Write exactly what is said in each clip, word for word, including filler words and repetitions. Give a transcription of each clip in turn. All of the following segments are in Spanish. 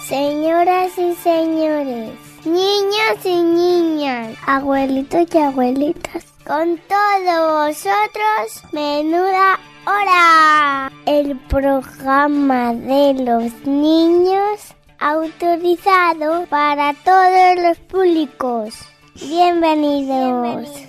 Señoras y señores, niños y niñas, abuelitos y abuelitas, con todos vosotros, Menuda Hora, el programa de los niños autorizado para todos los públicos. Bienvenidos. Bienvenidos.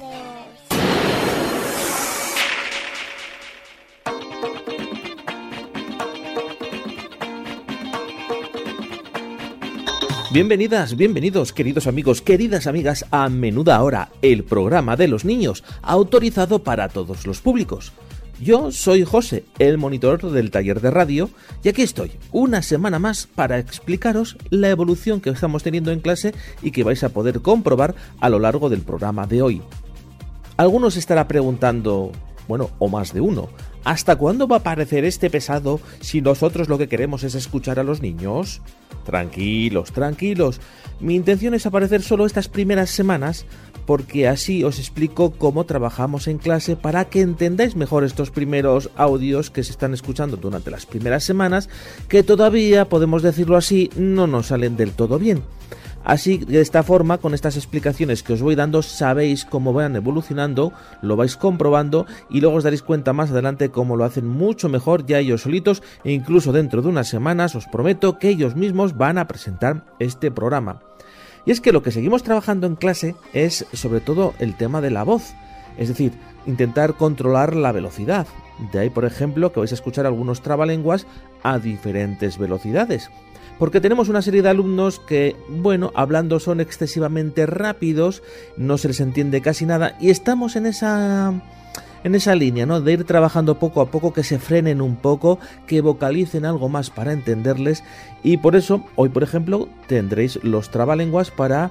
Bienvenidas, bienvenidos, queridos amigos, queridas amigas, a Menuda Hora, el programa de los niños, autorizado para todos los públicos. Yo soy José, el monitor del taller de radio, y aquí estoy, una semana más para explicaros la evolución que estamos teniendo en clase y que vais a poder comprobar a lo largo del programa de hoy. Algunos estará preguntando, bueno, o más de uno, ¿hasta cuándo va a aparecer este pesado si nosotros lo que queremos es escuchar a los niños? Tranquilos, tranquilos. Mi intención es aparecer solo estas primeras semanas porque así os explico cómo trabajamos en clase para que entendáis mejor estos primeros audios que se están escuchando durante las primeras semanas, que todavía, podemos decirlo así, no nos salen del todo bien. Así, de esta forma, con estas explicaciones que os voy dando, sabéis cómo van evolucionando, lo vais comprobando y luego os daréis cuenta más adelante cómo lo hacen mucho mejor ya ellos solitos, e incluso dentro de unas semanas os prometo que ellos mismos van a presentar este programa. Y es que lo que seguimos trabajando en clase es sobre todo el tema de la voz, es decir, intentar controlar la velocidad. De ahí, por ejemplo, que vais a escuchar algunos trabalenguas a diferentes velocidades. Porque tenemos una serie de alumnos que, bueno, hablando son excesivamente rápidos, no se les entiende casi nada y estamos en esa, en esa línea, ¿no? De ir trabajando poco a poco, que se frenen un poco, que vocalicen algo más para entenderles, y por eso hoy, por ejemplo, tendréis los trabalenguas para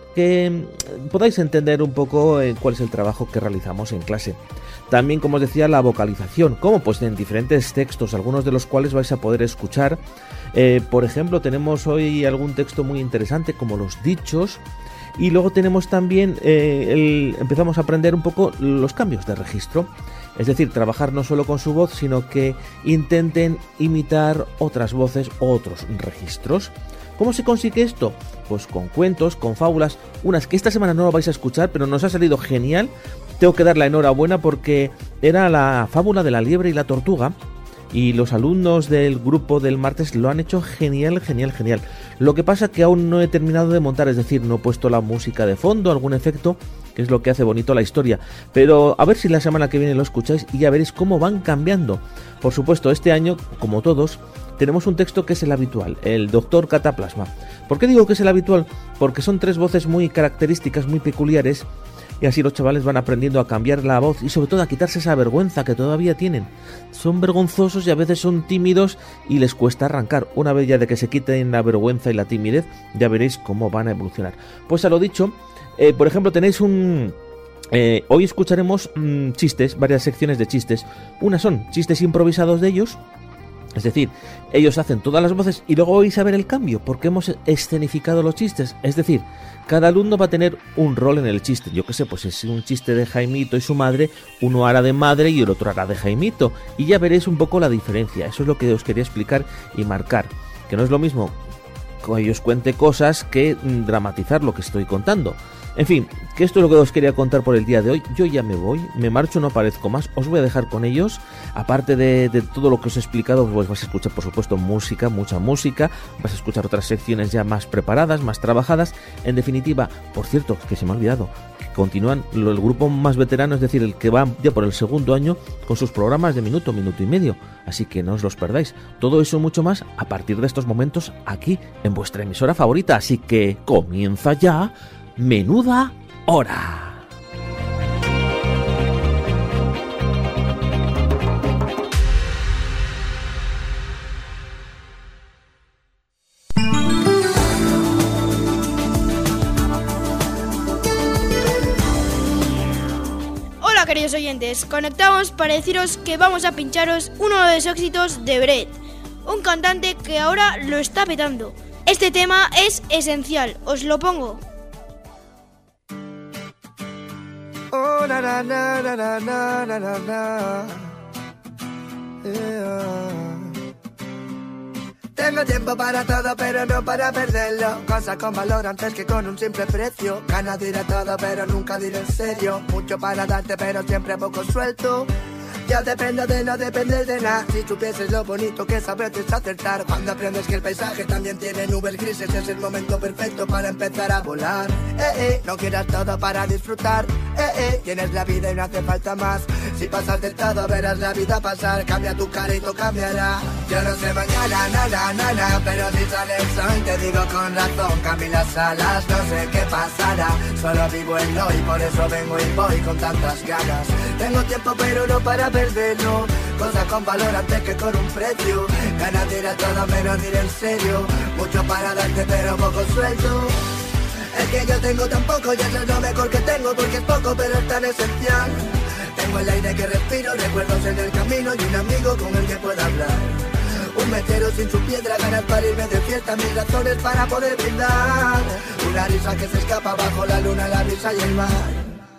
que podáis entender un poco eh, cuál es el trabajo que realizamos en clase. También, como os decía, la vocalización, como pues en diferentes textos, algunos de los cuales vais a poder escuchar. Eh, por ejemplo, tenemos hoy algún texto muy interesante como los dichos, y luego tenemos también, eh, el, empezamos a aprender un poco los cambios de registro, es decir, trabajar no solo con su voz, sino que intenten imitar otras voces o otros registros. ¿Cómo se consigue esto? Pues con cuentos, con fábulas, unas que esta semana no lo vais a escuchar, pero nos ha salido genial. Tengo que dar la enhorabuena porque era la fábula de la liebre y la tortuga, y los alumnos del grupo del martes lo han hecho genial, genial, genial. Lo que pasa que aún no he terminado de montar, es decir, no he puesto la música de fondo, algún efecto, que es lo que hace bonito la historia. Pero a ver si la semana que viene lo escucháis y ya veréis cómo van cambiando. Por supuesto, este año, como todos, tenemos un texto que es el habitual, el Doctor Cataplasma. ¿Por qué digo que es el habitual? Porque son tres voces muy características, muy peculiares, y así los chavales van aprendiendo a cambiar la voz y sobre todo a quitarse esa vergüenza que todavía tienen. Son vergonzosos y a veces son tímidos y les cuesta arrancar. Una vez ya de que se quiten la vergüenza y la timidez, ya veréis cómo van a evolucionar. Pues a lo dicho, eh, por ejemplo, tenéis un... Eh, hoy escucharemos mmm, chistes, varias secciones de chistes. Unas son chistes improvisados de ellos, es decir, ellos hacen todas las voces y luego vais a ver el cambio, porque hemos escenificado los chistes. Es decir, cada alumno va a tener un rol en el chiste. Yo qué sé, pues es un chiste de Jaimito y su madre, uno hará de madre y el otro hará de Jaimito. Y ya veréis un poco la diferencia. Eso es lo que os quería explicar y marcar. Que no es lo mismo que ellos cuente cosas que mm, dramatizar lo que estoy contando. En fin, que esto es lo que os quería contar por el día de hoy. Yo ya me voy, me marcho, no aparezco más. Os voy a dejar con ellos. Aparte de, de todo lo que os he explicado, pues vais a escuchar, por supuesto, música, mucha música. Vais a escuchar otras secciones ya más preparadas, más trabajadas. En definitiva, por cierto, que se me ha olvidado, que continúan el grupo más veterano, es decir, el que va ya por el segundo año, con sus programas de minuto, minuto y medio. Así que no os los perdáis. Todo eso y mucho más a partir de estos momentos aquí en vuestra emisora favorita. Así que comienza ya Menuda Hora. Hola queridos oyentes, conectamos para deciros que vamos a pincharos uno de los éxitos de Brett, un cantante que ahora lo está petando. Este tema es esencial, os lo pongo. Oh, na na na na na na na na na. Yeah. Tengo tiempo para todo, pero no para perderlo. Cosas con valor antes que con un simple precio. Ganas de ir a todo, pero nunca de ir en serio. Mucho para darte, pero siempre poco suelto. Yo dependo de no depender de nada. Si supieses lo bonito que es a veces acertar. Cuando aprendes que el paisaje también tiene nubes grises, es el momento perfecto para empezar a volar. Eh, eh, no quieras todo para disfrutar. Eh, eh, tienes la vida y no hace falta más. Si pasas del todo verás la vida pasar. Cambia tu cara y todo cambiará. Yo no sé mañana, na, na, na, na, pero si sale el sol te digo con razón. Cambio las alas, no sé qué pasará. Solo vivo en hoy, por eso vengo y voy con tantas ganas. Tengo tiempo pero no para perderlo. Cosas con valor antes que con un precio. Ganas de ir a todo menos de ir en serio. Mucho para darte pero poco suelto. El que yo tengo tampoco y eso es lo mejor que tengo, porque es poco pero es tan esencial. Tengo el aire que respiro, recuerdos en el camino y un amigo con el que puedo hablar. Un mechero sin su piedra, ganas para irme de fiesta, mis razones para poder brindar. Una risa que se escapa bajo la luna, la brisa y el mar.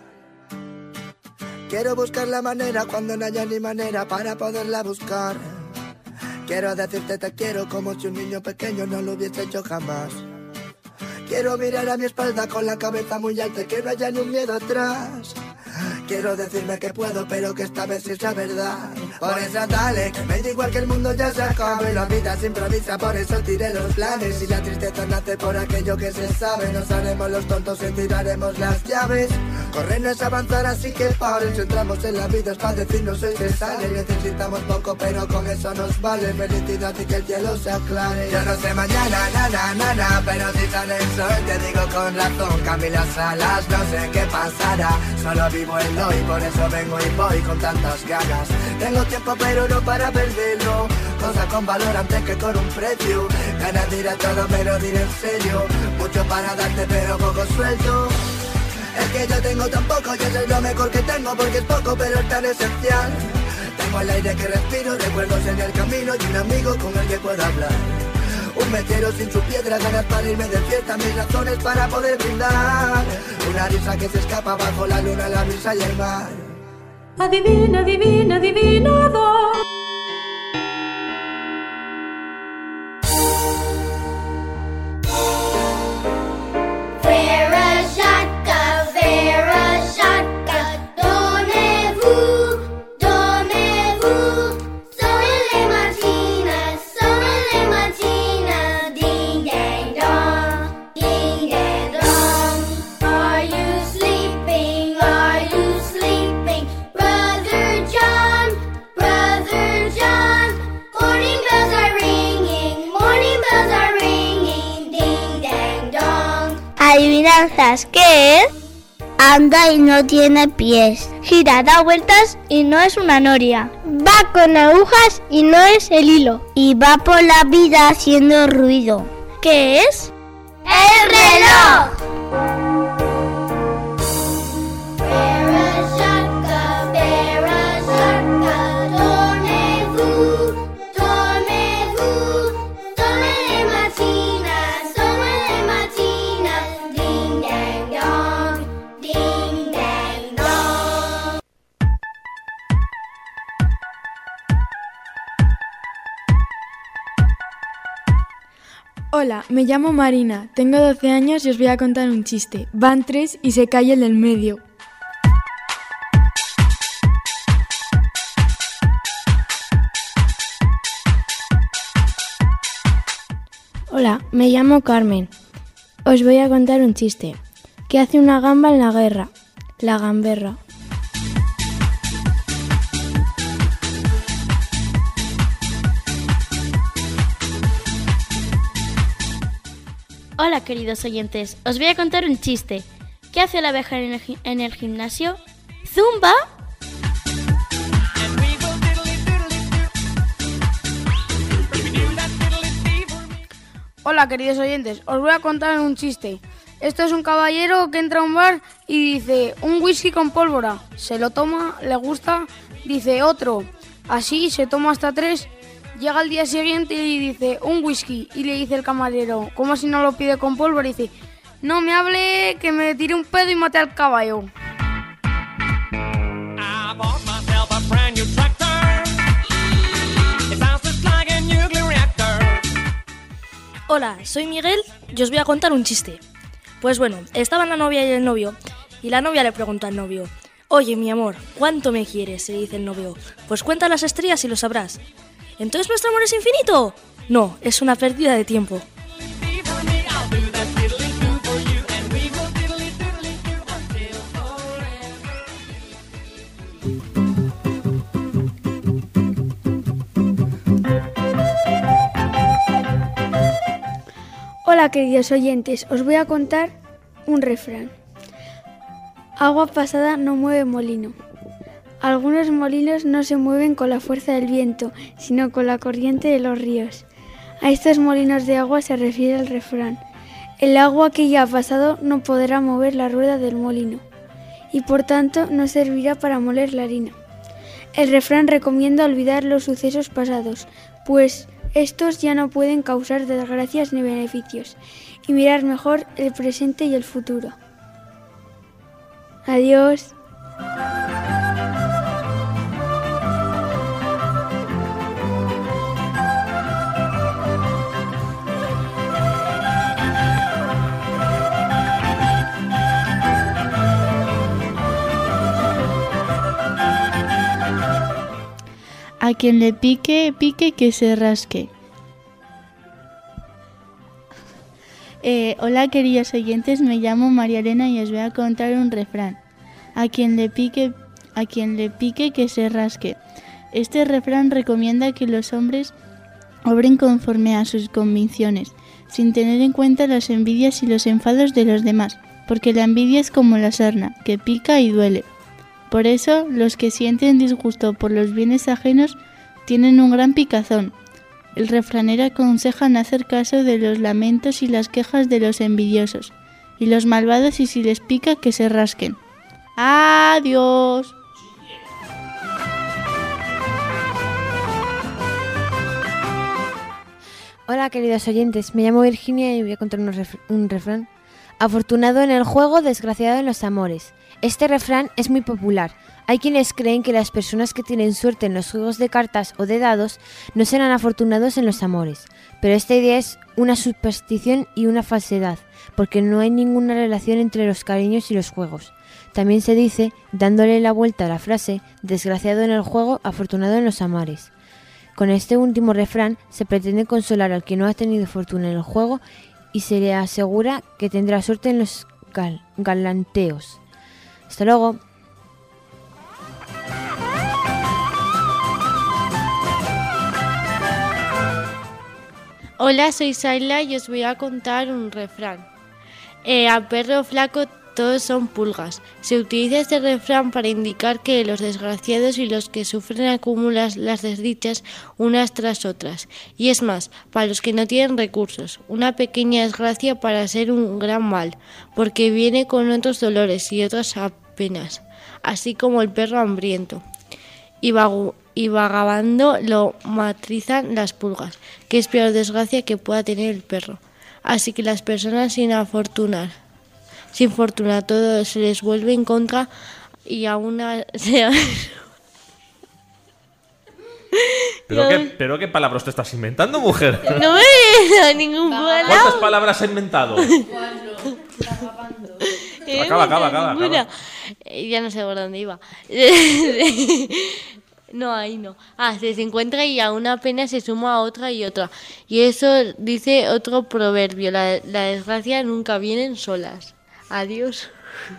Quiero buscar la manera cuando no haya ni manera para poderla buscar. Quiero decirte te quiero como si un niño pequeño no lo hubiese hecho jamás. Quiero mirar a mi espalda con la cabeza muy alta y que no haya ni un miedo atrás. Quiero decirme que puedo, pero que esta vez sí es la verdad. Por eso dale, que me da igual que el mundo ya se acabe. La vida se improvisa, por eso tiré los planes. Y la tristeza nace por aquello que se sabe. Nos haremos los tontos y tiraremos las llaves. Correr no es avanzar, así que paren. Si entramos en la vida es para decirnos el que sale. Necesitamos poco, pero con eso nos vale. Felicidad y que el cielo se aclare. Yo no sé mañana, na, na, na, na, pero si sale el sol te digo con razón. Cambio las alas, no sé qué pasará. Solo vivo el hoy, por eso vengo y voy con tantas ganas. Tengo tiempo pero no para perderlo. Cosas con valor antes que con un precio. Ganas de ir a todo pero de ir en serio. Mucho para darte pero poco suelto. El que yo tengo tampoco y eso es lo mejor que tengo, porque es poco pero es tan esencial. Tengo el aire que respiro, recuerdos en el camino y un amigo con el que puedo hablar. Un mechero sin su piedra, ganas para irme de fiesta, mis razones para poder brindar. Una risa que se escapa bajo la luna, la brisa y el mar. Adivina, adivina, adivinador. Adivinanzas, ¿qué es? Anda y no tiene pies. Gira, da vueltas y no es una noria. Va con agujas y no es el hilo. Y va por la vida haciendo ruido. ¿Qué es? ¡El reloj! Hola, me llamo Marina, tengo doce años y os voy a contar un chiste. Van tres y se cae el del medio. Hola, me llamo Carmen. Os voy a contar un chiste. ¿Qué hace una gamba en la guerra? La gamberra. Hola queridos oyentes, os voy a contar un chiste. ¿Qué hace la abeja en el, gi- en el gimnasio? ¡Zumba! Hola queridos oyentes, os voy a contar un chiste. Esto es un caballero que entra a un bar y dice, un whisky con pólvora. Se lo toma, le gusta, dice otro. Así se toma hasta tres. Llega al día siguiente y dice, un whisky. Y le dice el camarero, ¿cómo si no lo pide con pólvora? Y dice, no me hable, que me tiré un pedo y maté al caballo. Hola, soy Miguel y os voy a contar un chiste. Pues bueno, estaban la novia y el novio y la novia le preguntó al novio: oye, mi amor, ¿cuánto me quieres? Y dice el novio: pues cuenta las estrellas y lo sabrás. ¿Entonces nuestro amor es infinito? No, es una pérdida de tiempo. Hola, queridos oyentes, os voy a contar un refrán. Agua pasada no mueve molino. Algunos molinos no se mueven con la fuerza del viento, sino con la corriente de los ríos. A estos molinos de agua se refiere el refrán. El agua que ya ha pasado no podrá mover la rueda del molino, y por tanto no servirá para moler la harina. El refrán recomienda olvidar los sucesos pasados, pues estos ya no pueden causar desgracias ni beneficios, y mirar mejor el presente y el futuro. Adiós. A quien le pique, pique que se rasque. Eh, hola, queridos oyentes, me llamo María Elena y os voy a contar un refrán. A quien le pique, a quien le pique que se rasque. Este refrán recomienda que los hombres obren conforme a sus convicciones, sin tener en cuenta las envidias y los enfados de los demás, porque la envidia es como la sarna, que pica y duele. Por eso, los que sienten disgusto por los bienes ajenos tienen un gran picazón. El refranero aconseja no hacer caso de los lamentos y las quejas de los envidiosos, y los malvados, y si les pica, que se rasquen. ¡Adiós! Hola, queridos oyentes, me llamo Virginia y voy a contar un, ref- un refrán. Afortunado en el juego, desgraciado en los amores. Este refrán es muy popular. Hay quienes creen que las personas que tienen suerte en los juegos de cartas o de dados no serán afortunados en los amores. Pero esta idea es una superstición y una falsedad, porque no hay ninguna relación entre los cariños y los juegos. También se dice, dándole la vuelta a la frase, desgraciado en el juego, afortunado en los amores. Con este último refrán se pretende consolar al que no ha tenido fortuna en el juego y se le asegura que tendrá suerte en los gal- galanteos. Hasta luego. Hola, soy Saila y os voy a contar un refrán. Eh, a perro flaco todos son pulgas. Se utiliza este refrán para indicar que los desgraciados y los que sufren acumulan las desdichas unas tras otras. Y es más, para los que no tienen recursos, una pequeña desgracia para ser un gran mal, porque viene con otros dolores y otras penas, así como el perro hambriento. Y, vagu- y vagabando lo matrizan las pulgas, que es peor desgracia que pueda tener el perro. Así que las personas sin afortunar, sin fortuna, todo se les vuelve en contra y a una... ¿Pero, qué, ¿Pero qué palabras te estás inventando, mujer? No me he a ningún palabra. ¿Cuántas palabras he inventado? Acaba, acaba, acaba, acaba. Ya no sé por dónde iba. No, ahí no. Ah, se encuentra y a una pena se suma a otra y otra. Y eso dice otro proverbio. La, la desgracia nunca vienen solas. Adiós.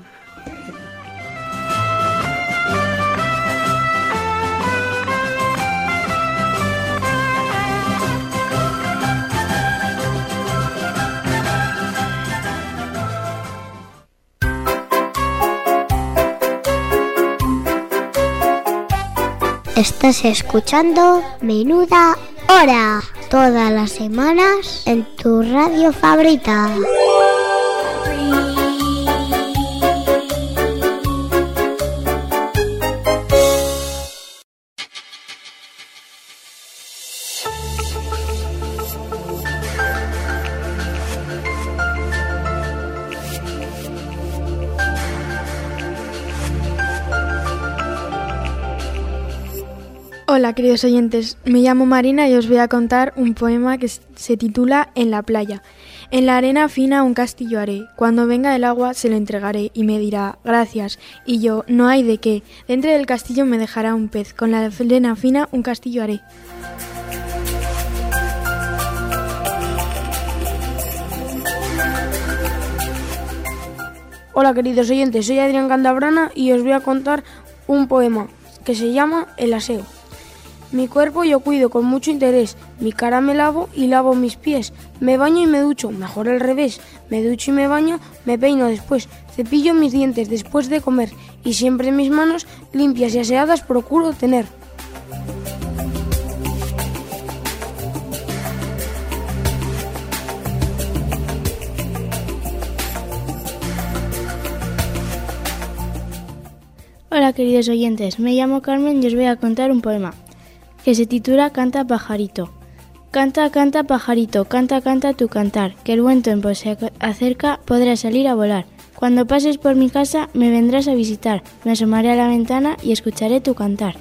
Estás escuchando Menuda Hora, todas las semanas en tu radio favorita. Hola queridos oyentes, me llamo Marina y os voy a contar un poema que se titula En la playa. En la arena fina un castillo haré, cuando venga el agua se lo entregaré y me dirá gracias, y yo no hay de qué, dentro del castillo me dejará un pez, con la arena fina un castillo haré. Hola queridos oyentes, soy Adrián Candabrana y os voy a contar un poema que se llama El aseo. Mi cuerpo yo cuido con mucho interés, mi cara me lavo y lavo mis pies, me baño y me ducho, mejor al revés, me ducho y me baño, me peino después, cepillo mis dientes después de comer y siempre mis manos limpias y aseadas procuro tener. Hola queridos oyentes, me llamo Carmen y os voy a contar un poema que se titula Canta pajarito. Canta, canta pajarito, canta, canta tu cantar, que el buen tiempo se acerca, podrás salir a volar. Cuando pases por mi casa me vendrás a visitar, me asomaré a la ventana y escucharé tu cantar.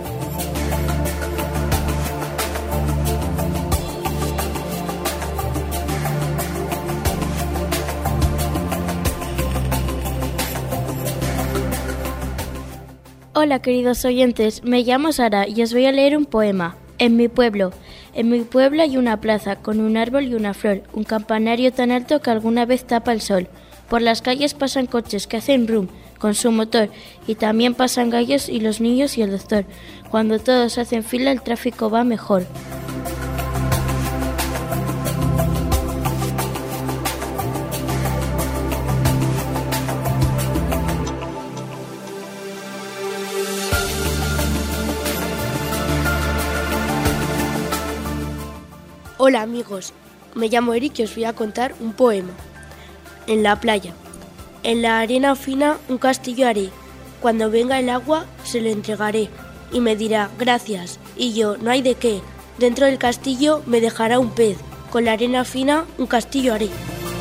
Hola queridos oyentes, me llamo Sara y os voy a leer un poema. En mi pueblo, en mi pueblo hay una plaza con un árbol y una flor, un campanario tan alto que alguna vez tapa el sol. Por las calles pasan coches que hacen brum con su motor y también pasan gallos y los niños y el doctor. Cuando todos hacen fila el tráfico va mejor. Hola amigos, me llamo Eric y os voy a contar un poema. En la playa. En la arena fina un castillo haré, cuando venga el agua se lo entregaré y me dirá gracias, y yo no hay de qué, dentro del castillo me dejará un pez, con la arena fina un castillo haré.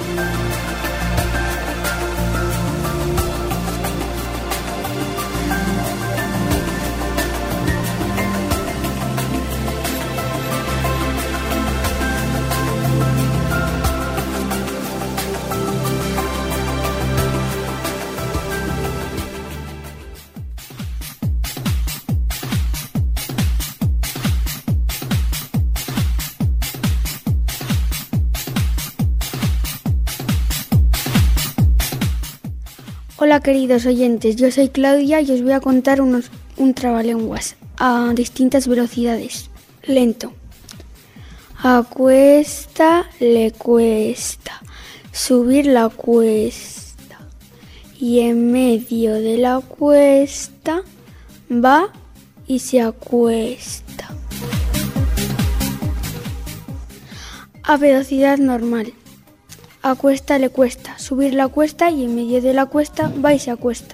Hola queridos oyentes, yo soy Claudia y os voy a contar unos, un trabalenguas a distintas velocidades. Lento. A cuesta le cuesta subir la cuesta y en medio de la cuesta va y se acuesta. A velocidad normal. A cuesta le cuesta subir la cuesta y en medio de la cuesta va y se acuesta.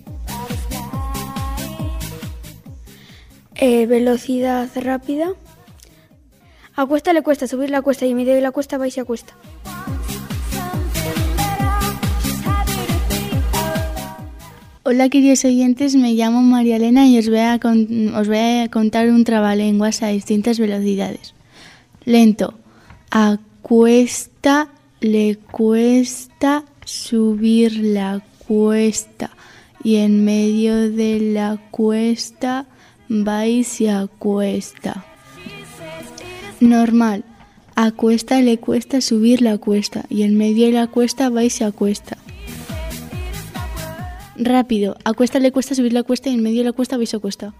Eh, velocidad rápida. A cuesta le cuesta subir la cuesta y en medio de la cuesta va y se acuesta. Hola queridos oyentes, me llamo María Elena y os voy a, con- os voy a contar un trabalenguas a distintas velocidades. Lento. A cuesta le cuesta subir la cuesta y en medio de la cuesta va y se acuesta. Normal. A cuesta le cuesta subir la cuesta y en medio de la cuesta va y se acuesta. Rápido. A cuesta le cuesta subir la cuesta y en medio de la cuesta va y se acuesta.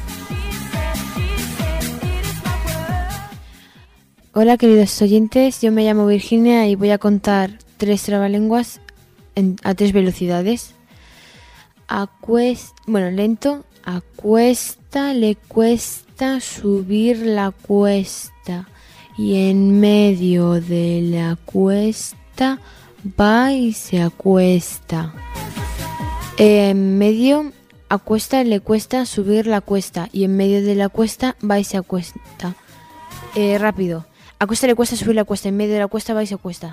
Hola queridos oyentes, yo me llamo Virginia y voy a contar tres trabalenguas en, a tres velocidades. A cuesta, bueno, lento. A cuesta le cuesta subir la cuesta y en medio de la cuesta va y se acuesta. Eh, en medio, a cuesta le cuesta subir la cuesta y en medio de la cuesta va y se acuesta. Eh, rápido. A cuesta le cuesta subir la cuesta, en medio de la cuesta va y se acuesta.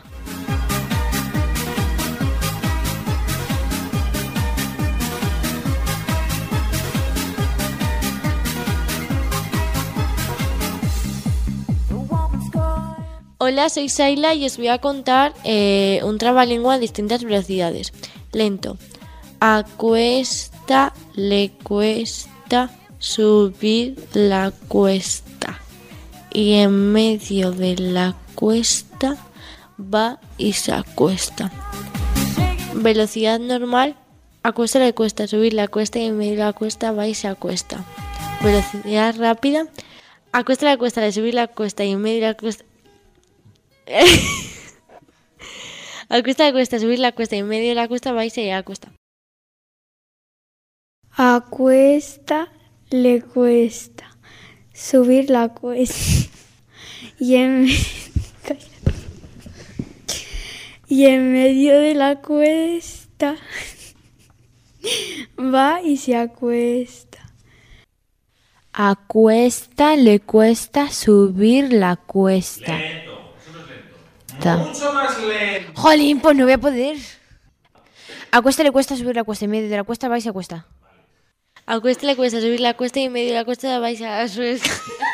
Hola, soy Saila y os voy a contar eh, un trabalengua a distintas velocidades. Lento. A cuesta le cuesta subir la cuesta. Y en medio de la cuesta va y se acuesta. Velocidad normal. A cuesta le cuesta subir la cuesta y en medio de la cuesta va y se acuesta. Velocidad rápida. A cuesta le cuesta de subir la cuesta y en medio de la cuesta... A cuesta le cuesta subir la cuesta y en medio de la cuesta va y se acuesta. A cuesta le cuesta subir la cuesta y en, y en medio de la cuesta va y se acuesta. A cuesta le cuesta subir la cuesta. Lento, eso no es lento. Ta. Mucho más lento. Jolín, pues no voy a poder. A cuesta le cuesta subir la cuesta, en medio de la cuesta va y se acuesta. A cuesta le cuesta subir la cuesta y en medio de la cuesta va y se acuesta.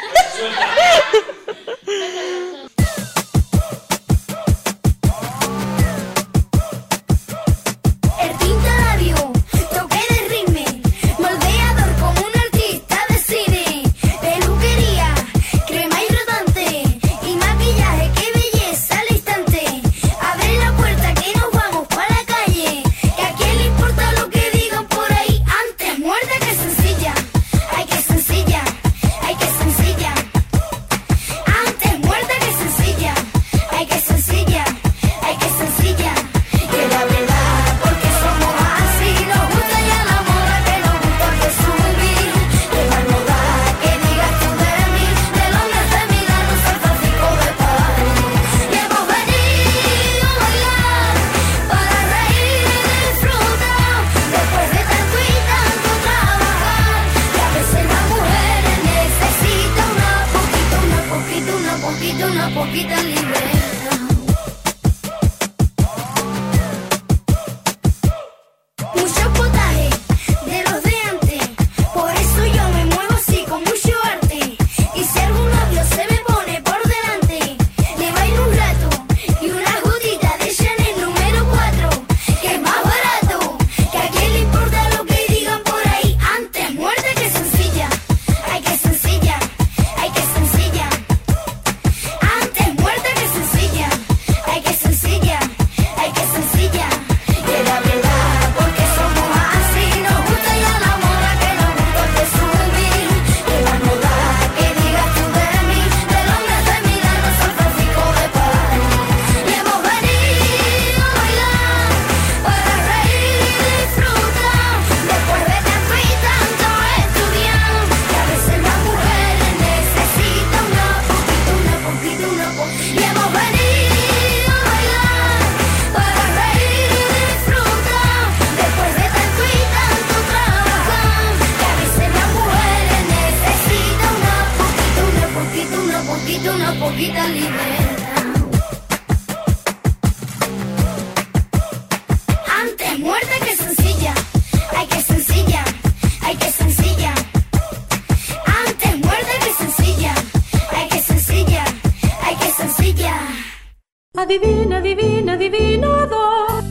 Adivina, adivina, adivinador.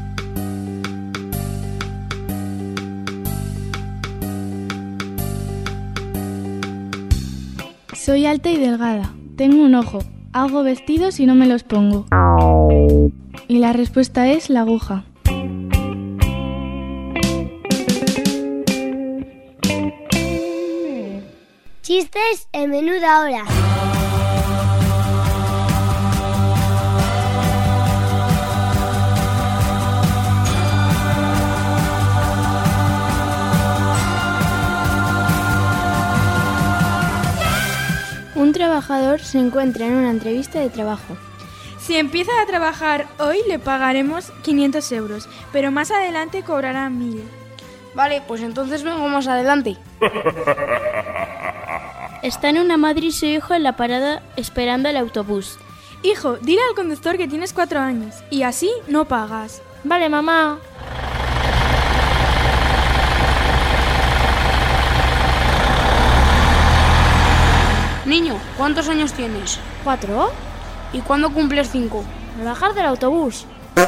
Soy alta y delgada. Tengo un ojo. Hago vestidos y no me los pongo. Y la respuesta es la aguja. Chistes en Menuda Hora. Un trabajador se encuentra en una entrevista de trabajo. Si empieza a trabajar hoy le pagaremos quinientos euros, pero más adelante cobrará mil. Vale, pues entonces vengo más adelante. Están una madre y su hijo en la parada esperando el autobús. Hijo, dile al conductor que tienes cuatro años y así no pagas. Vale, mamá. Niño, ¿cuántos años tienes? ¿Cuatro? ¿Y cuándo cumples cinco? Al bajar del autobús.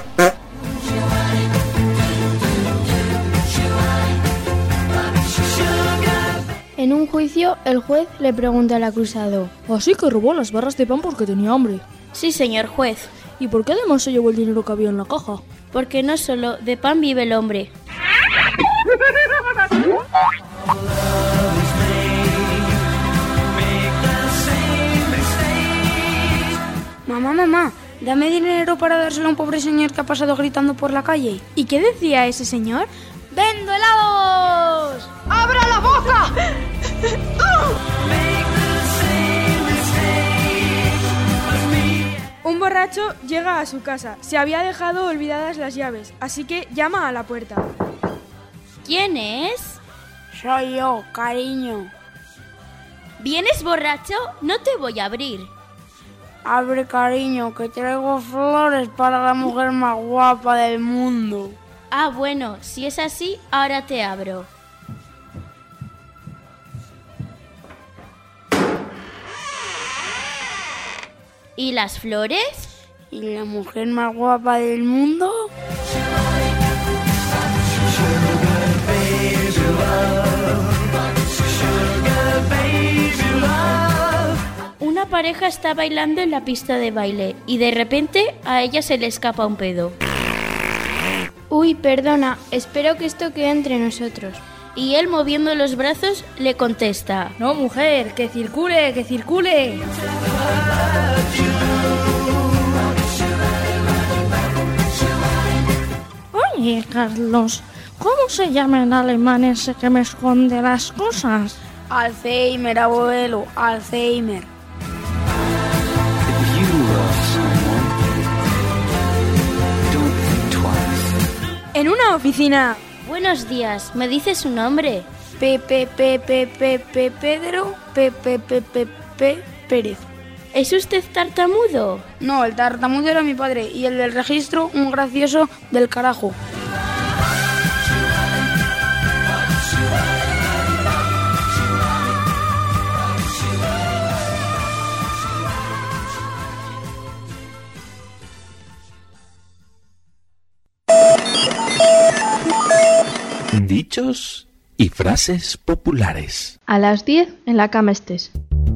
En un juicio, el juez le pregunta al acusado: Así que robó las barras de pan porque tenía hambre. Sí, señor juez. ¿Y por qué además se llevó el dinero que había en la caja? Porque no solo de pan vive el hombre. Mamá, mamá, dame dinero para dárselo a un pobre señor que ha pasado gritando por la calle. ¿Y qué decía ese señor? ¡Vendo helados! ¡Abra la boca! Un borracho llega a su casa. Se había dejado olvidadas las llaves, así que llama a la puerta. ¿Quién es? Soy yo, cariño. ¿Vienes borracho? No te voy a abrir. Abre, cariño, que traigo flores para la mujer más guapa del mundo. Ah, bueno, si es así, ahora te abro. ¿Y las flores? ¿Y la mujer más guapa del mundo? Una pareja está bailando en la pista de baile y de repente a ella se le escapa un pedo. Uy, perdona, espero que esto quede entre nosotros. Y él, moviendo los brazos, le contesta: No, mujer, que circule, que circule. Oye, Carlos, ¿cómo se llama en alemán ese que me esconde las cosas? Alzheimer, abuelo, Alzheimer. En una oficina. Buenos días, ¿me dices su nombre? Pepe, Pepe, Pepe, Pedro, Pepe, Pepe, Pepe, Pérez. ¿Es usted tartamudo? No, el tartamudo era mi padre y el del registro un gracioso del carajo. Dichos y frases populares. A las diez en la cama estés.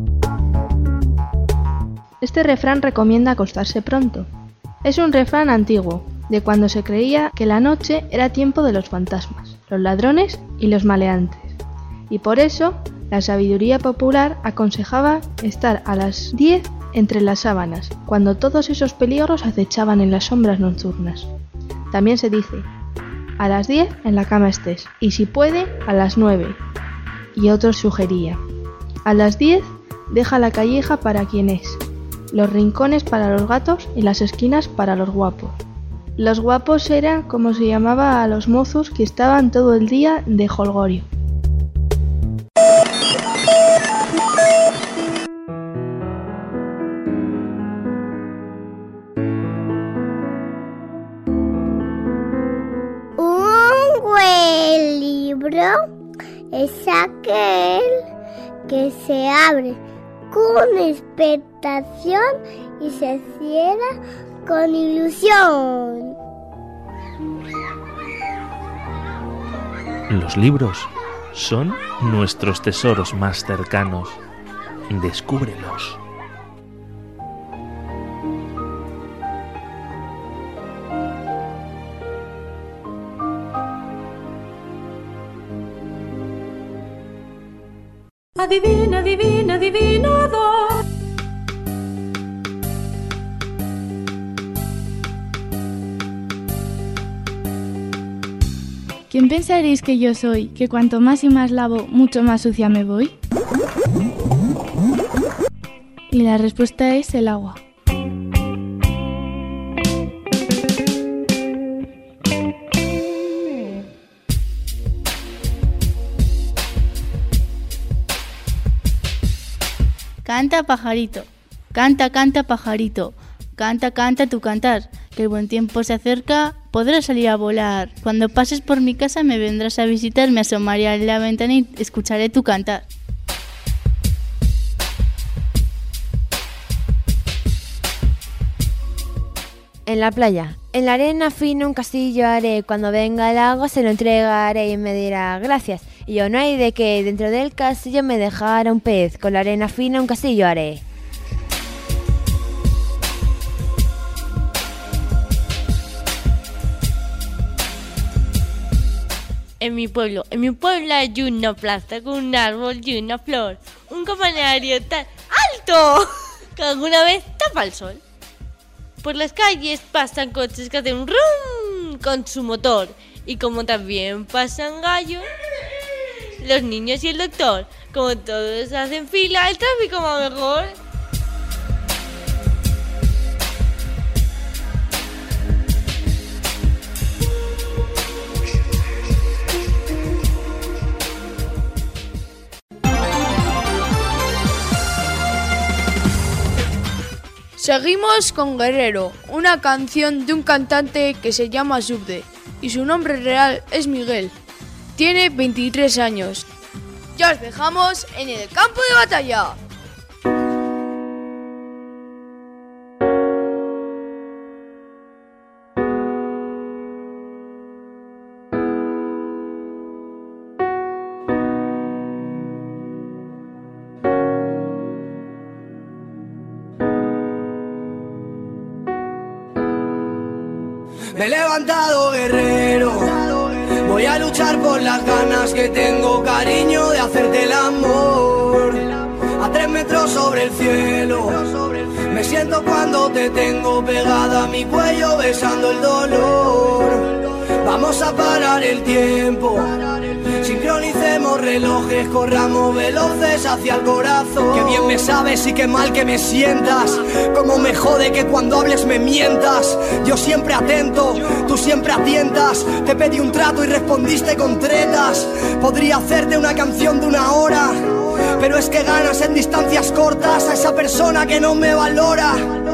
Este refrán recomienda acostarse pronto. Es un refrán antiguo, de cuando se creía que la noche era tiempo de los fantasmas, los ladrones y los maleantes. Y por eso, la sabiduría popular aconsejaba estar a las diez entre las sábanas, cuando todos esos peligros acechaban en las sombras nocturnas. También se dice: a las diez en la cama estés, y si puede, a las nueve. Y otros sugería: a las diez deja la calleja para quien es, los rincones para los gatos y las esquinas para los guapos. Los guapos eran como se llamaba a los mozos que estaban todo el día de jolgorio. Es aquel que se abre con expectación y se cierra con ilusión. Los libros son nuestros tesoros más cercanos. Descúbrelos. Adivina, adivina, adivinador. ¿Quién pensaréis que yo soy? ¿Que cuanto más y más lavo, mucho más sucia me voy? Y la respuesta es el agua. Canta, pajarito, canta, canta, pajarito, canta, canta tu cantar, que el buen tiempo se acerca, podrás salir a volar. Cuando pases por mi casa me vendrás a visitar, me asomaré a la ventana y escucharé tu cantar. En la playa. En la arena fina un castillo haré. Cuando venga el agua se lo entregaré y me dirá gracias. Y yo no hay de qué. Dentro del castillo me dejará un pez. Con la arena fina un castillo haré. En mi pueblo, en mi pueblo hay una plaza con un árbol y una flor. Un campanario tan alto que alguna vez tapa el sol. Por las calles pasan coches que hacen un rum con su motor. Y como también pasan gallos, los niños y el doctor. Como todos hacen fila, el tráfico va mejor. Seguimos con Guerrero, una canción de un cantante que se llama Subde y su nombre real es Miguel. Tiene veintitrés años. Ya os dejamos en el campo de batalla. Me he levantado guerrero, voy a luchar por las ganas que tengo, cariño, de hacerte el amor. A tres metros sobre el cielo, me siento cuando te tengo pegada a mi cuello besando el dolor. Vamos a parar el tiempo, sincronicemos relojes, corramos veloces hacia el corazón. Qué bien me sabes y qué mal que me sientas, cómo me jode que cuando hables me mientas. Yo siempre atento, tú siempre atientas. Te pedí un trato y respondiste con tretas. Podría hacerte una canción de una hora, pero es que ganas en distancias cortas a esa persona que no me valora.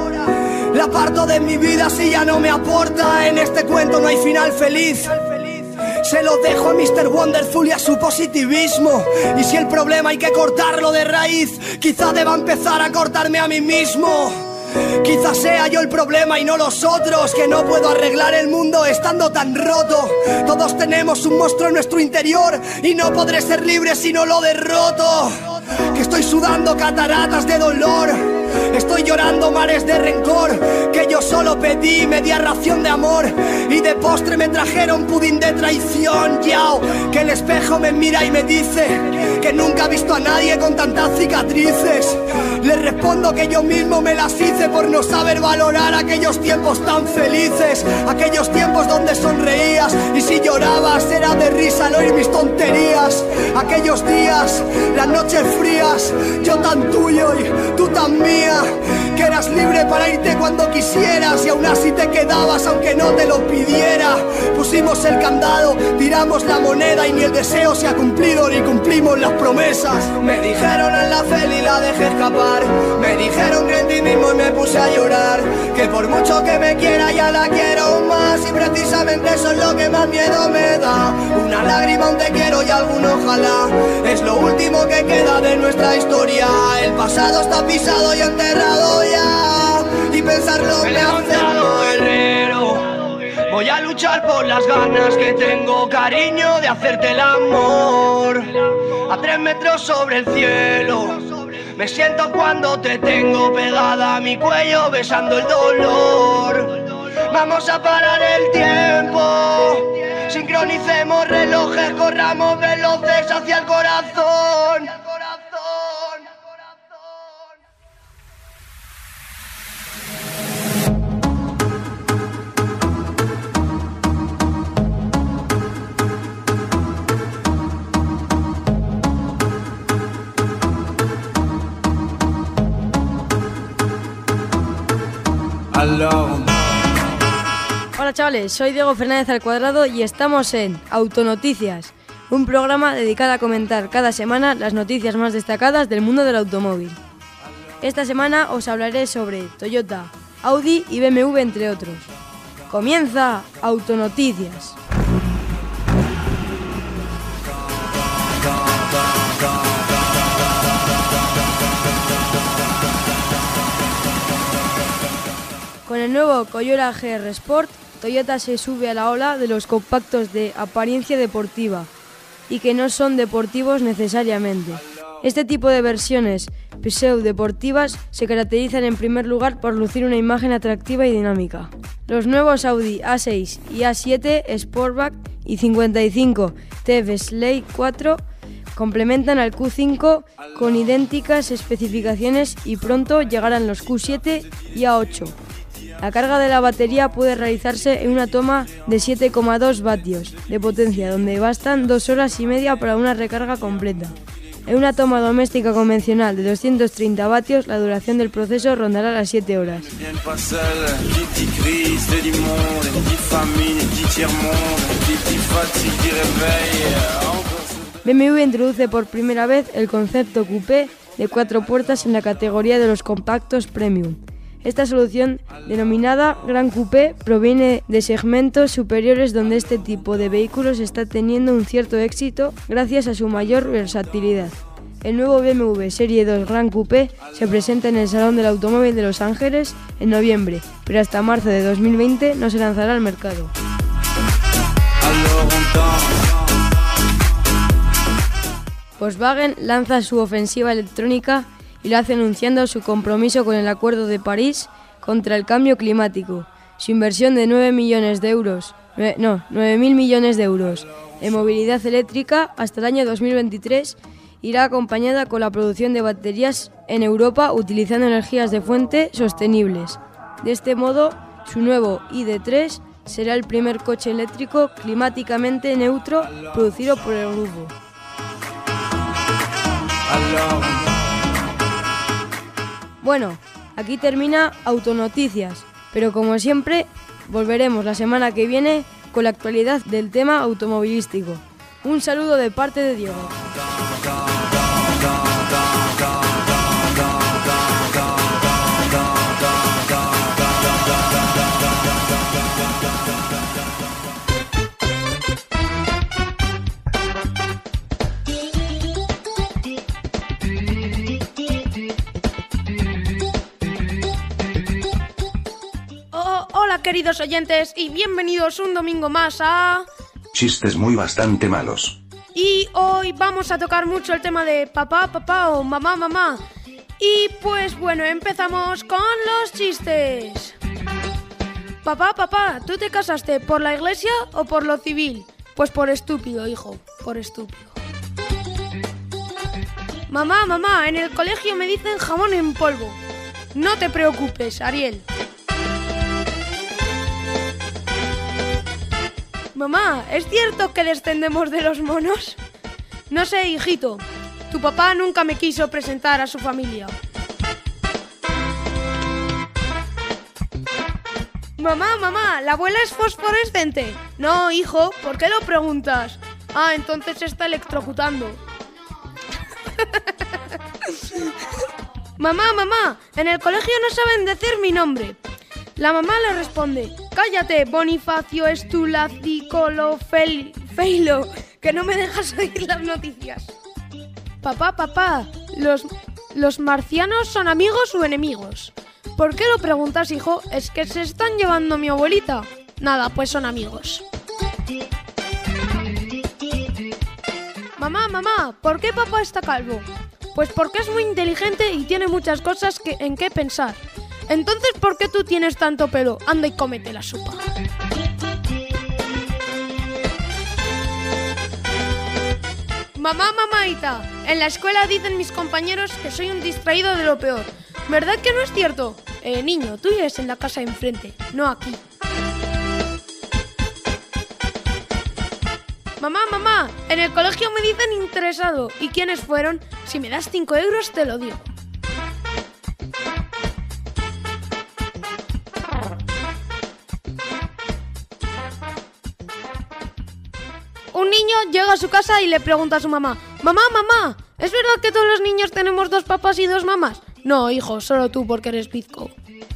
La aparto de mi vida si ya no me aporta. En este cuento no hay final feliz. Se lo dejo a mister Wonderful y a su positivismo. Y si el problema hay que cortarlo de raíz, quizá deba empezar a cortarme a mí mismo. Quizás sea yo el problema y no los otros, que no puedo arreglar el mundo estando tan roto. Todos tenemos un monstruo en nuestro interior y no podré ser libre si no lo derroto. Que estoy sudando cataratas de dolor, estoy llorando mares de rencor, que yo solo pedí media ración de amor y de postre me trajeron pudín de traición. Yao, que el espejo me mira y me dice que nunca ha visto a nadie con tantas cicatrices. Le respondo que yo mismo me las hice por no saber valorar aquellos tiempos tan felices, aquellos tiempos donde sonreías y si llorabas era de risa al oír mis tonterías. Aquellos días, las noches frías, yo tan tuyo y tú tan mía, que eras libre para irte cuando quisieras y aún así te quedabas aunque no te lo pidiera. Pusimos el candado, tiramos la moneda y ni el deseo se ha cumplido ni cumplimos las promesas. Me dijeron en la fel y la dejé escapar, me dijeron que en ti mismo y me puse a llorar, que por mucho que me quiera ya la quiero aún más y precisamente eso es lo que más miedo me da. Una lágrima, un te quiero y algún ojalá, es lo último que queda de nuestra historia. El pasado está pisado y enterrado ya, y pensarlo me, me hace guerrero. Voy a luchar por las ganas que tengo, cariño, de hacerte el amor. A tres metros sobre el cielo, me siento cuando te tengo pegada a mi cuello besando el dolor. Vamos a parar el tiempo, sincronicemos relojes, corramos veloces hacia el corazón. Hola chavales, soy Diego Fernández al cuadrado y estamos en Autonoticias, un programa dedicado a comentar cada semana las noticias más destacadas del mundo del automóvil. Esta semana os hablaré sobre Toyota, Audi y B M W entre otros. Comienza Autonoticias. Con el nuevo Corolla G R Sport, Toyota se sube a la ola de los compactos de apariencia deportiva y que no son deportivos necesariamente. Este tipo de versiones pseudo-deportivas se caracterizan en primer lugar por lucir una imagen atractiva y dinámica. Los nuevos Audi A seis y A siete Sportback y cincuenta y cinco T F Slate cuatro complementan al Q cinco con idénticas especificaciones y pronto llegarán los Q siete y A ocho. La carga de la batería puede realizarse en una toma de siete coma dos vatios de potencia, donde bastan dos horas y media para una recarga completa. En una toma doméstica convencional de doscientos treinta vatios, la duración del proceso rondará las siete horas. B M W introduce por primera vez el concepto coupé de cuatro puertas en la categoría de los compactos premium. Esta solución, denominada Gran Coupé, proviene de segmentos superiores donde este tipo de vehículos está teniendo un cierto éxito gracias a su mayor versatilidad. El nuevo B M W Serie dos Gran Coupé se presenta en el Salón del Automóvil de Los Ángeles en noviembre, pero hasta marzo de dos mil veinte no se lanzará al mercado. Volkswagen lanza su ofensiva electrónica y lo hace anunciando su compromiso con el Acuerdo de París contra el cambio climático. Su inversión de nueve millones de euros, no, nueve mil millones de euros en movilidad eléctrica hasta el año dos mil veintitrés irá acompañada con la producción de baterías en Europa utilizando energías de fuente sostenibles. De este modo, su nuevo I D tres será el primer coche eléctrico climáticamente neutro producido por el grupo. Bueno, aquí termina Autonoticias, pero como siempre, volveremos la semana que viene con la actualidad del tema automovilístico. Un saludo de parte de Diego. Hola queridos oyentes y bienvenidos un domingo más a... Chistes muy bastante malos. Y hoy vamos a tocar mucho el tema de papá, papá o mamá, mamá. Y pues bueno, empezamos con los chistes. Papá, papá, ¿tú te casaste por la iglesia o por lo civil? Pues por estúpido, hijo, por estúpido. Mamá, mamá, en el colegio me dicen jamón en polvo. No te preocupes, Ariel. Mamá, ¿es cierto que descendemos de los monos? No sé, hijito. Tu papá nunca me quiso presentar a su familia. Mamá, mamá, ¿la abuela es fosforescente? No, hijo, ¿por qué lo preguntas? Ah, entonces se está electrocutando. Mamá, mamá, en el colegio no saben decir mi nombre. La mamá le responde: cállate, Bonifacio Estulacicolo Feilo, que no me dejas oír las noticias. Papá, papá, ¿los, ¿los marcianos son amigos o enemigos? ¿Por qué lo preguntas, hijo? ¿Es que se están llevando a mi abuelita? Nada, pues son amigos. Mamá, mamá, ¿por qué papá está calvo? Pues porque es muy inteligente y tiene muchas cosas que, en qué pensar. Entonces, ¿por qué tú tienes tanto pelo? Anda y cómete la sopa. Mamá, mamaita, en la escuela dicen mis compañeros que soy un distraído de lo peor. ¿Verdad que no es cierto? Eh, niño, tú vives en la casa de enfrente, no aquí. Mamá, mamá, en el colegio me dicen interesado. ¿Y quiénes fueron? Si me das cinco euros te lo digo. Un niño llega a su casa y le pregunta a su mamá: Mamá, mamá, ¿es verdad que todos los niños tenemos dos papás y dos mamás? No, hijo, solo tú porque eres bizco.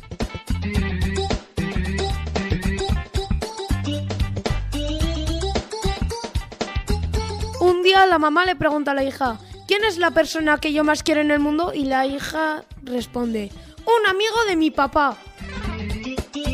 Un día la mamá le pregunta a la hija: ¿quién es la persona que yo más quiero en el mundo? Y la hija responde: un amigo de mi papá.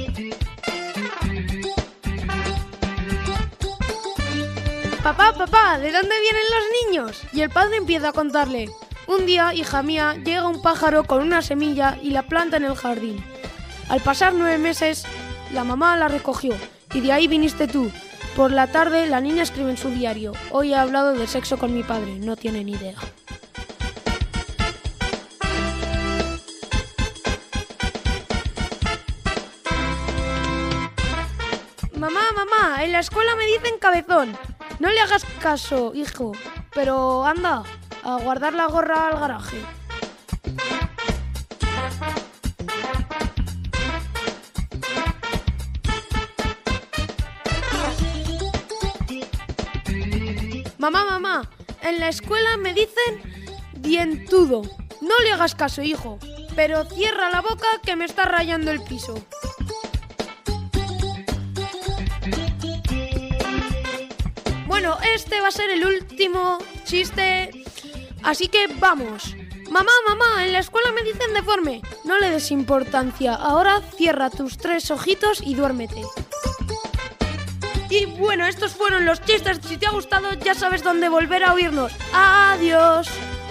Papá, papá, ¿de dónde vienen los niños? Y el padre empieza a contarle. Un día, hija mía, llega un pájaro con una semilla y la planta en el jardín. Al pasar nueve meses, la mamá la recogió y de ahí viniste tú. Por la tarde, la niña escribe en su diario. Hoy he hablado de sexo con mi padre, no tiene ni idea. Mamá, mamá, en la escuela me dicen cabezón. No le hagas caso, hijo, pero anda, a guardar la gorra al garaje. Mamá, mamá, en la escuela me dicen dientudo. No le hagas caso, hijo, pero cierra la boca que me está rayando el piso. Bueno, este va a ser el último chiste, así que vamos. Mamá, mamá, en la escuela me dicen deforme. No le des importancia, ahora cierra tus tres ojitos y duérmete. Y bueno, estos fueron los chistes. Si te ha gustado, ya sabes dónde volver a oírnos. ¡Adiós!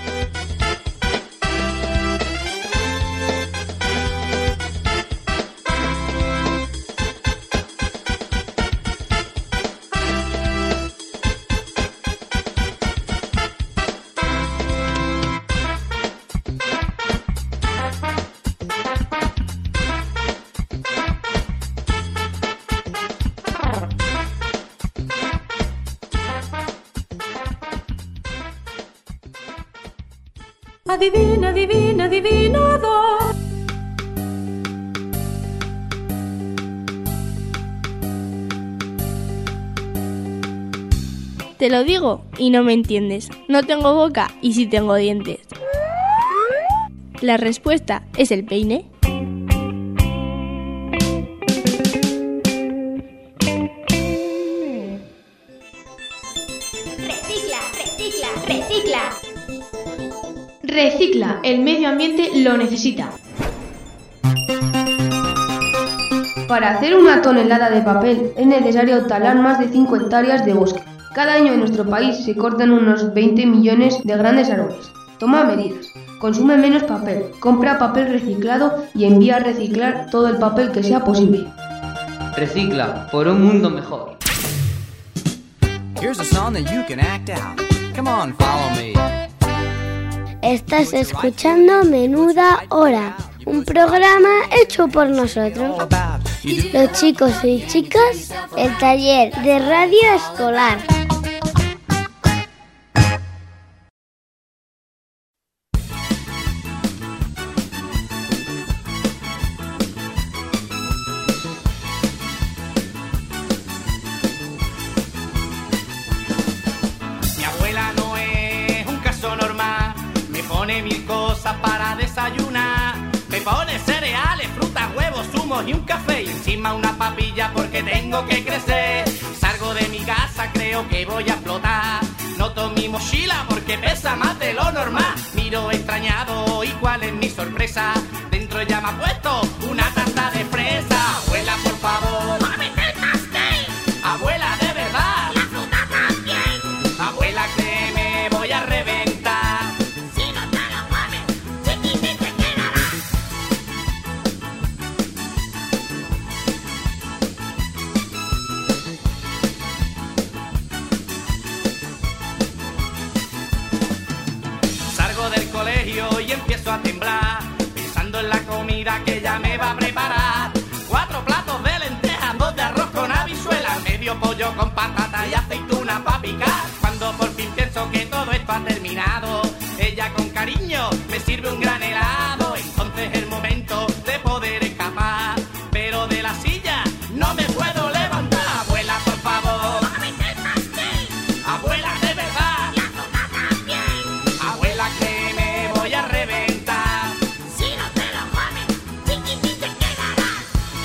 Adivina, adivina, adivinador. Te lo digo y no me entiendes. No tengo boca y sí tengo dientes. La respuesta es el peine. Recicla, recicla, recicla. Recicla, el medio ambiente lo necesita. Para hacer una tonelada de papel es necesario talar más de cinco hectáreas de bosque. Cada año en nuestro país se cortan unos veinte millones de grandes árboles. Toma medidas. Consume menos papel, compra papel reciclado y envía a reciclar todo el papel que sea posible. Recicla por un mundo mejor. Here's a song that you can act out. Come on, follow me. Estás escuchando Menuda Hora, un programa hecho por nosotros, los chicos y chicas, el taller de radio escolar. Mil cosas para desayunar. Me pone cereales, frutas, huevos, zumos y un café y encima una papilla porque tengo que crecer. Salgo de mi casa, creo que voy a explotar. Noto mi mochila porque pesa más de lo normal. Miro extrañado y cuál es mi sorpresa. Dentro ya me ha puesto una tarta de fresa. Abuela, por favor, ¡cómete el pastel! Abuela, de verdad, la fruta también. Abuela, créeme, voy a reventar. Y empiezo a temblar, pensando en la comida que ya me va a preparar. Cuatro platos de lentejas, dos de arroz con habichuelas, medio pollo con patata y aceituna para picar. Cuando por fin pienso que todo esto ha terminado, ella con cariño me sirve un gran helado. Entonces es el momento de poder escapar, pero de la silla no me puedo levantar. Abuela, por favor, cómete el pastel. Abuela, de verdad, la fruta también. Abuela, créeme, voy a reventar. Si no te lo comes, chiquitín te quedarás.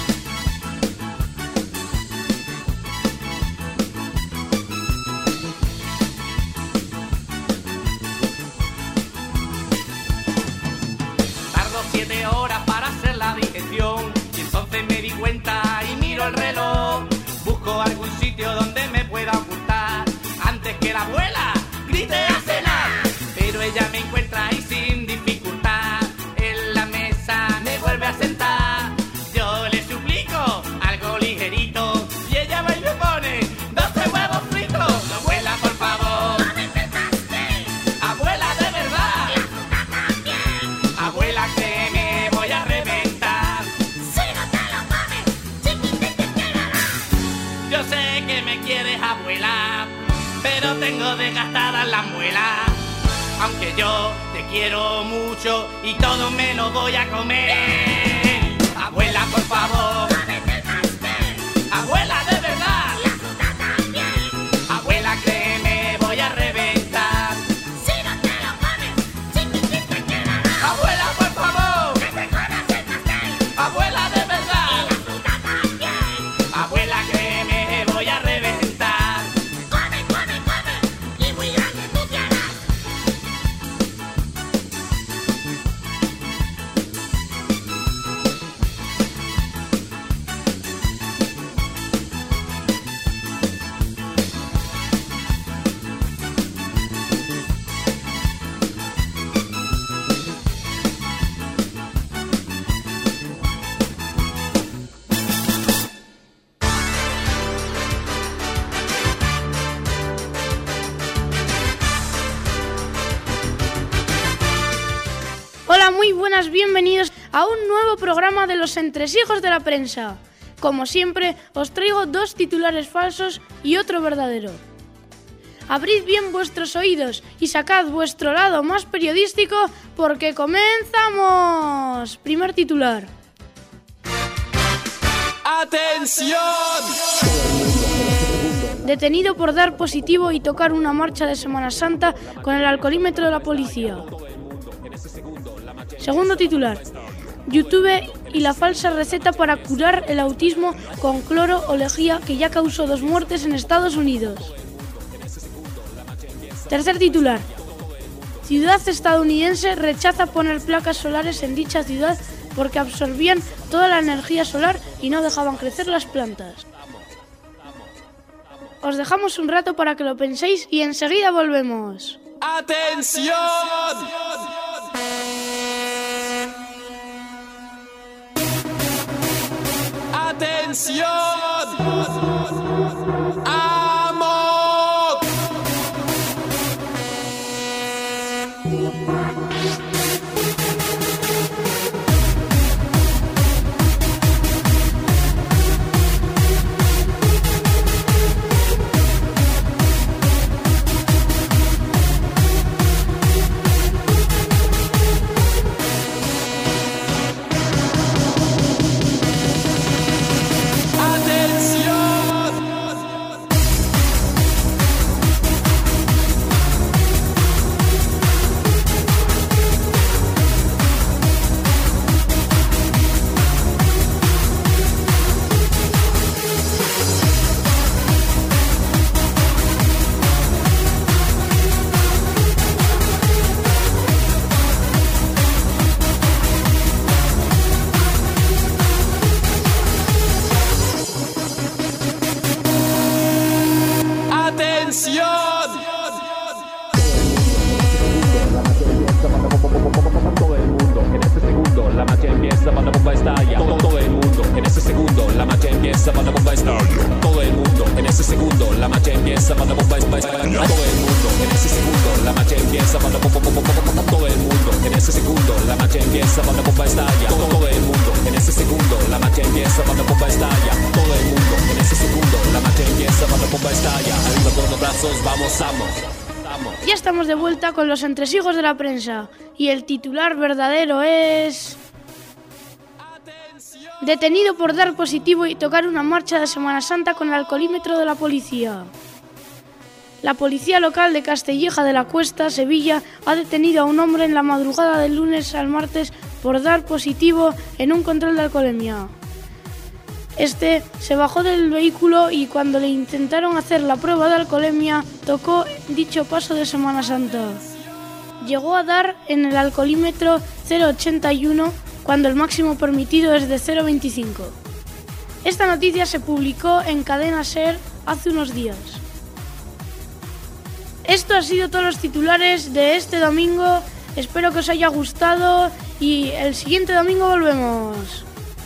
Tardo siete horas para hacer la digestión y entonces me di cuenta y miro el reloj. Busco algún sitio donde me pueda ocultar antes la abuela grite a cenar. Pero ella me encuentra ahí sin dificultad, en la mesa me vuelve a sentar. Yo le suplico algo ligerito y ella va y me pone doce huevos fritos. Abuela, por favor, abuela, de verdad, abuela, que me voy a reventar. Si no te lo comes, chiquitín te quedará. Yo sé que me quieres, abuela, pero tengo desgastadas las muelas. Aunque yo te quiero mucho y todo me lo voy a comer. Abuela, por favor, abuela, de verdad, abuela, que me voy a reventar. Si no te lo comes, chiquitín te quedará. Abuela, por favor, que te comas el pastel. Abuela, de verdad, y la fruta también. Abuela, que me voy a reventar. Come, come, come, y muy grande tú te harás. Hola, muy buenas, bienvenidos a un nuevo programa de los entresijos de la prensa. Como siempre, os traigo dos titulares falsos y otro verdadero. Abrid bien vuestros oídos y sacad vuestro lado más periodístico porque comenzamos. Primer titular. ¡Atención! Detenido por dar positivo y tocar una marcha de Semana Santa con el alcoholímetro de la policía. Segundo titular. YouTube y la falsa receta para curar el autismo con cloro o lejía que ya causó dos muertes en Estados Unidos. Tercer titular. Ciudad estadounidense rechaza poner placas solares en dicha ciudad porque absorbían toda la energía solar y no dejaban crecer las plantas. Os dejamos un rato para que lo penséis y enseguida volvemos. ¡Atención! ¡Atención! ¡Amok! Todo el mundo, en este segundo la magia empieza cuando la bomba estalla. Todo, todo el mundo, en ese segundo la magia empieza cuando la bomba estalla. Todo el mundo, en ese segundo la magia empieza cuando la bomba estalla. Todo el mundo, en ese segundo la magia empieza cuando todo el mundo, en ese segundo la magia empieza cuando la bomba estalla. Todo el mundo, en ese segundo la magia empieza cuando la bomba estalla. Todo el mundo, en ese segundo la magia empieza cuando la bomba estalla. Arriba con los brazos, vamos, vamos. Ya estamos de vuelta con los entresijos de la prensa y el titular verdadero es... Detenido por dar positivo y tocar una marcha de Semana Santa con el alcoholímetro de la policía. La policía local de Castelleja de la Cuesta, Sevilla, ha detenido a un hombre en la madrugada del lunes al martes por dar positivo en un control de alcoholemia. Este se bajó del vehículo y cuando le intentaron hacer la prueba de alcoholemia, tocó dicho paso de Semana Santa. Llegó a dar en el alcoholímetro cero coma ochenta y uno cuando el máximo permitido es de cero coma veinticinco. Esta noticia se publicó en Cadena SER hace unos días. Esto ha sido todos los titulares de este domingo. Espero que os haya gustado y el siguiente domingo volvemos.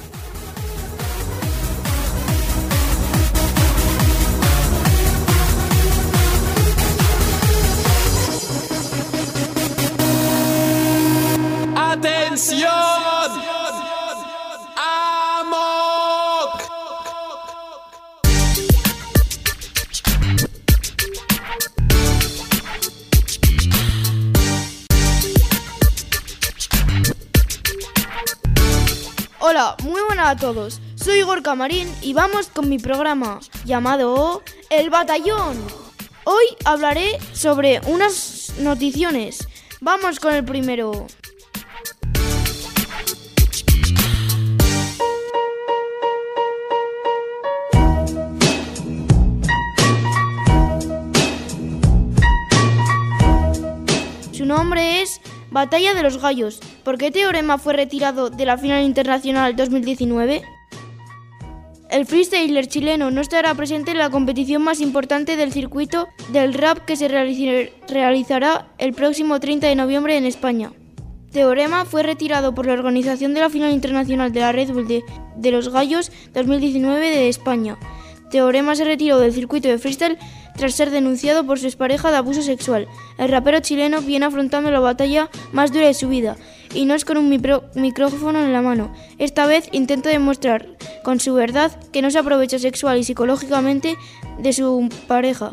¡Atención! ¡Amok! Hola, muy buenas a todos. Soy Igor Camarín y vamos con mi programa llamado El Batallón. Hoy hablaré sobre unas noticiones. Vamos con el primero. Su nombre es Batalla de los Gallos. ¿Por qué Teorema fue retirado de la final internacional dos mil diecinueve? El freestyler chileno no estará presente en la competición más importante del circuito del rap que se realizará el próximo treinta de noviembre en España. Teorema fue retirado por la organización de la final internacional de la Red Bull de, de los Gallos dos mil diecinueve de España. Teorema se retiró del circuito de freestyle tras ser denunciado por su expareja de abuso sexual. El rapero chileno viene afrontando la batalla más dura de su vida, y no es con un micro- micrófono en la mano. Esta vez intenta demostrar con su verdad que no se aprovecha sexual y psicológicamente de su pareja.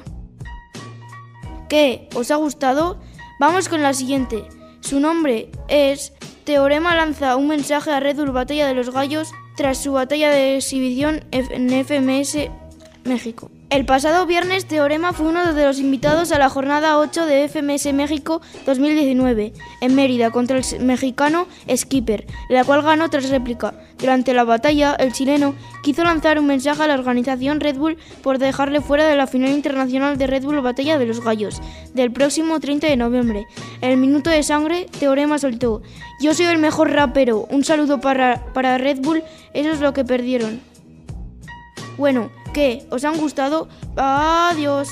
¿Qué? ¿Os ha gustado? Vamos con la siguiente. Su nombre es Teorema lanza un mensaje a Red Bull Batalla de los Gallos tras su batalla de exhibición en F M S México. El pasado viernes, Teorema fue uno de los invitados a la jornada ocho de F M S México dos mil diecinueve en Mérida contra el mexicano Skipper, la cual ganó tras réplica. Durante la batalla, el chileno quiso lanzar un mensaje a la organización Red Bull por dejarle fuera de la final internacional de Red Bull Batalla de los Gallos del próximo treinta de noviembre. En el minuto de sangre, Teorema soltó: "Yo soy el mejor rapero, un saludo para, para Red Bull, eso es lo que perdieron". Bueno, ¿qué? ¿Os han gustado? ¡Adiós!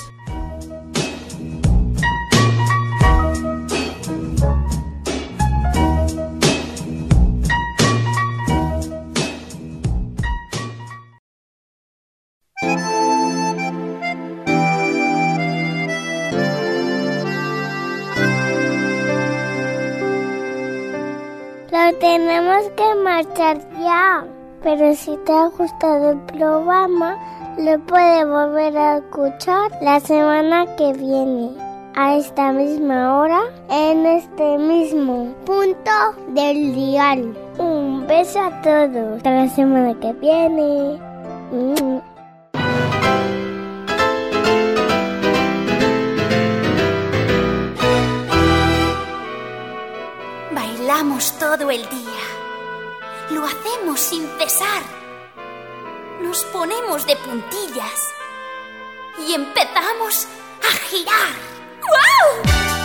Pero tenemos que marchar ya. Pero si te ha gustado el programa, lo puedes volver a escuchar la semana que viene, a esta misma hora, en este mismo punto del dial. Un beso a todos. Hasta la semana que viene. Mm. Bailamos todo el día. Lo hacemos sin cesar. Nos ponemos de puntillas y empezamos a girar. ¡Wow!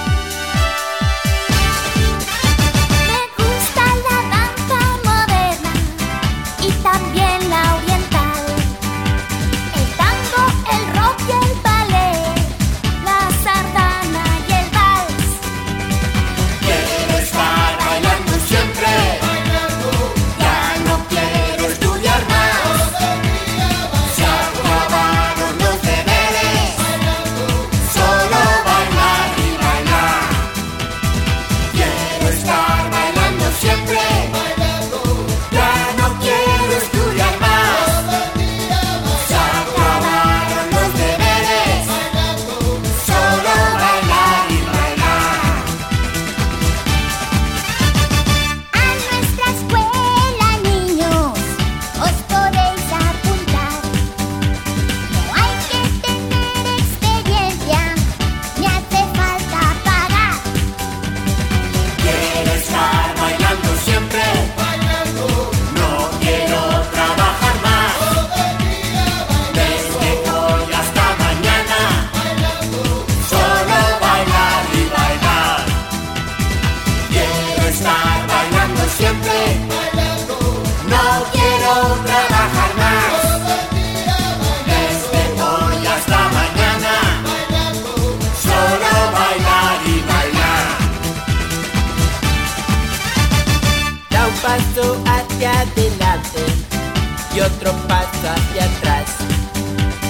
Me gusta la danza moderna y también la oriental. El tango, el rock y el ballet, la sardana y el vals. Quiero estar bailando siempre. Desde hoy hasta mañana, solo y otro paso hacia atrás.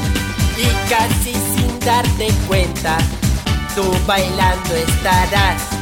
Y casi sin darte cuenta, tú bailando estarás.